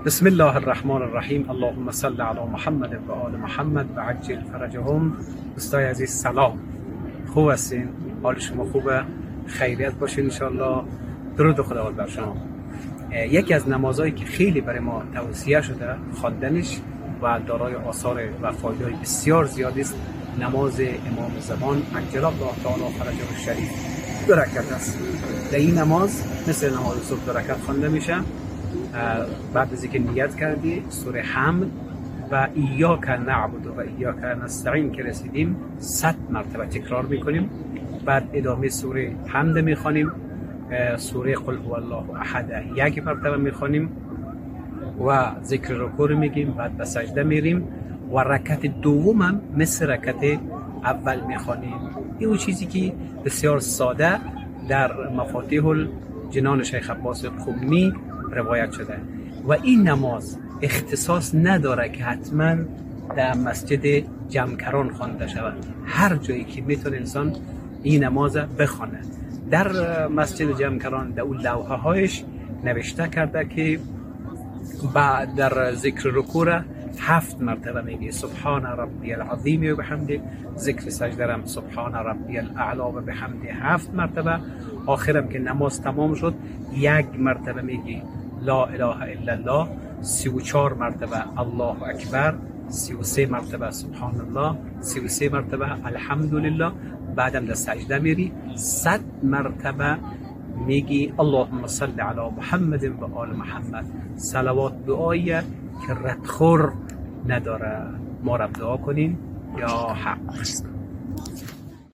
بسم الله الرحمن الرحیم. اللهم صل علی محمد و آل محمد و عجل فرجهم. دوستای عزیز سلام، خوب هستین؟ حال شما خوبه؟ خیریت باشین انشالله. درود خداوند بر شما. یکی از نمازهایی که خیلی برای ما توصیه شده خواندنش و دارای آثار و فایده بسیار زیادی است، نماز امام زمان عجل الله تعالی فرجه الشریف 2 رکعت است. در این نماز مثل نماز صبح 2 رکعت خوانده میشه. بعد از اینکه نیت کردی سوره حمد و ایاک نعبد و ایاک نستعین که رسیدیم 100 مرتبه تکرار میکنیم. بعد ادامه سوره حمد میخوانیم، سوره قل هو الله احد 1 مرتبه میخوانیم و ذکر رکوع میگیم. بعد به سجده میریم و رکعت دوم هم مثل رکعت اول میخوانیم. این چیزی که بسیار ساده در مفاتیح الجنان شیخ عباس قمی روایت شده و این نماز اختصاص نداره که حتما در مسجد جمکران خوانده شود. هر جایی که میتونه انسان این نماز بخونه. در مسجد جمکران در اون لوحه هایش نوشته کرده که بعد در ذکر رکوع 7 مرتبه میگی سبحان ربی العظیم و بحمده، ذکر سجده هم سبحان ربی الاعلی و بحمده 7 مرتبه. آخرم که نماز تمام شد 1 مرتبه میگی لا اله الا الله، 34 مرتبه الله اکبر، 33 مرتبه سبحان الله، 33 مرتبه الحمدلله. بعدم در سجده میری 100 مرتبه میگی اللهم صل علی محمد و آل محمد. صلوات دعایی که ردخور نداره. ما رب دعا کنین یا حق.